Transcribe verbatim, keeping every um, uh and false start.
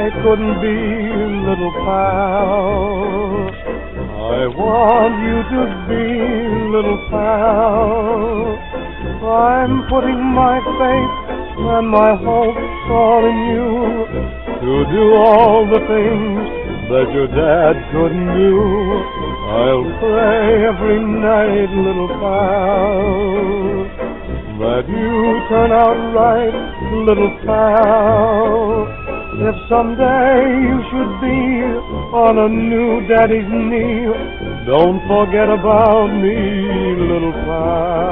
I couldn't be, little pal. I want you to be, little pal. I'm putting my faith and my hopes all in you to do all the things that your dad couldn't do. I'll pray every night, little pal, that you turn out right, little pal. If someday you should be on a new daddy's knee, don't forget about me, little pal.